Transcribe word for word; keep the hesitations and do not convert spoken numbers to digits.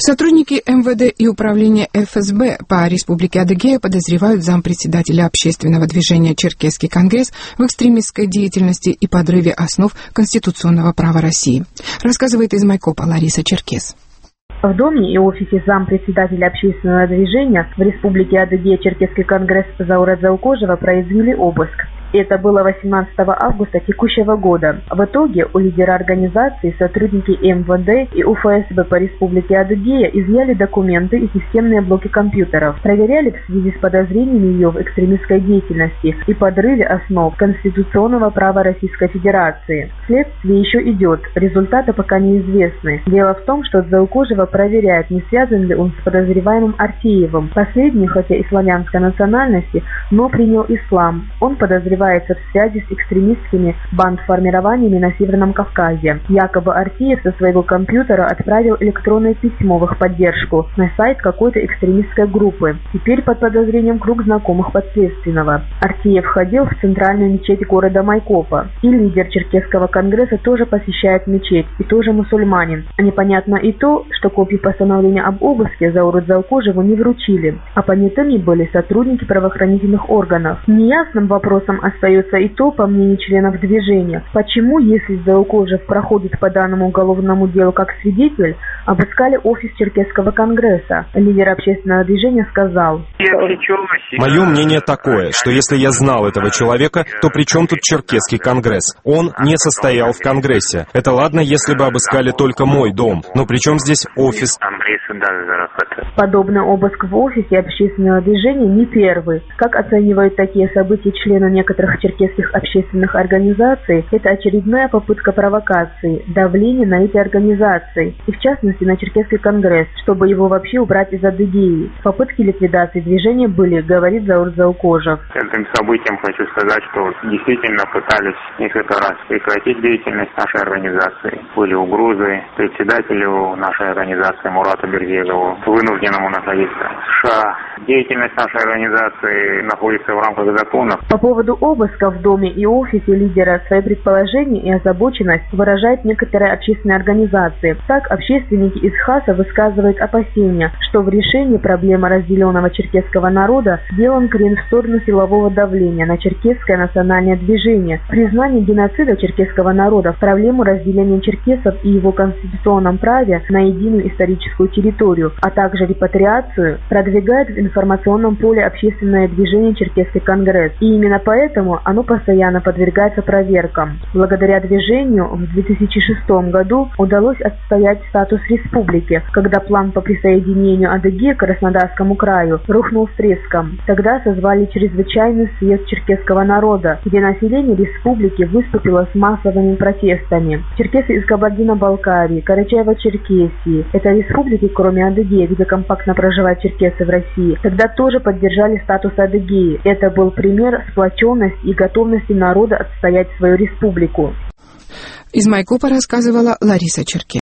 Сотрудники эм вэ дэ и управления эф эс бэ по Республике Адыгея подозревают зампредседателя общественного движения «Черкесский конгресс» в экстремистской деятельности и подрыве основ конституционного права России. Рассказывает из Майкопа Лариса Черкес. В доме и офисе зампредседателя общественного движения в Республике Адыгея «Черкесский конгресс» Заурат Заукожева произвели обыск. Это было восемнадцатого августа текущего года. В итоге у лидера организации сотрудники эм вэ дэ и у эф эс бэ по Республике Адыгея изъяли документы и системные блоки компьютеров, проверяли в связи с подозрениями ее в экстремистской деятельности и подрыве основ конституционного права Российской Федерации. Следствие еще идет, результаты пока неизвестны. Дело в том, что Заукожева проверяет, не связан ли он с подозреваемым Артеевым. Последний, хотя и славянской национальности, но принял ислам. Он подозревает в связи с экстремистскими бандформированиями на Северном Кавказе. Якобы Артеев со своего компьютера отправил электронное письмо в их поддержку на сайт какой-то экстремистской группы. Теперь под подозрением круг знакомых подследственного. Артеев ходил в центральную мечеть города Майкопа. И лидер Черкесского конгресса тоже посещает мечеть, и тоже мусульманин. А непонятно и то, что копии постановления об обыске Заурат Заукожеву не вручили, а понятыми были сотрудники правоохранительных органов. Неясным вопросом остается и то, по мнению членов движения, почему, если Заукожев проходит по данному уголовному делу как свидетель, обыскали офис Черкесского конгресса. Лидер общественного движения сказал: «Мое мнение такое, что если я знал этого человека, то при чем тут Черкесский конгресс? Он не состоял в конгрессе. Это ладно, если бы обыскали только мой дом, но при чем здесь офис?» Подобный обыск в офисе общественного движения не первый. Как оценивают такие события члены некоторых черкесских общественных организаций, это очередная попытка провокации, давления на эти организации, и в частности на Черкесский конгресс, чтобы его вообще убрать из Адыгеи. Попытки ликвидации движения были, говорит Заурат Заукожев. Этим событием хочу сказать, что действительно пытались несколько раз прекратить деятельность нашей организации. Были угрозы председателю нашей организации Мурату Бергееву, вынужденному находиться в США. Деятельность нашей организации находится в рамках законов. По поводу обыска в доме и офисе лидера свои предположения и озабоченность выражают некоторые общественные организации. Так, общественники из ХАСа высказывают опасения, что в решении проблемы разделенного черкесского народа сделан крен в сторону силового давления на черкесское национальное движение. Признание геноцида черкесского народа в проблему разделения черкесов и его конституционном праве на единую историческую территорию, а также репатриацию, продвигает в информационном поле общественное движение «Черкесский конгресс». И именно поэтому оно постоянно подвергается проверкам. Благодаря движению в две тысячи шестом году удалось отстоять статус республики, когда план по присоединению Адыгеи к Краснодарскому краю рухнул с треском. Тогда созвали чрезвычайный съезд черкесского народа, где население республики выступило с массовыми протестами. Черкесы из Кабардино-Балкарии, Карачаево-Черкесии, это республики, кроме Адыгеи, где компактно проживают черкесы в России, тогда тоже поддержали статус Адыгеи. Это был пример сплоченности и готовности народа отстоять свою республику. Из Майкопа рассказывала Лариса Черкес.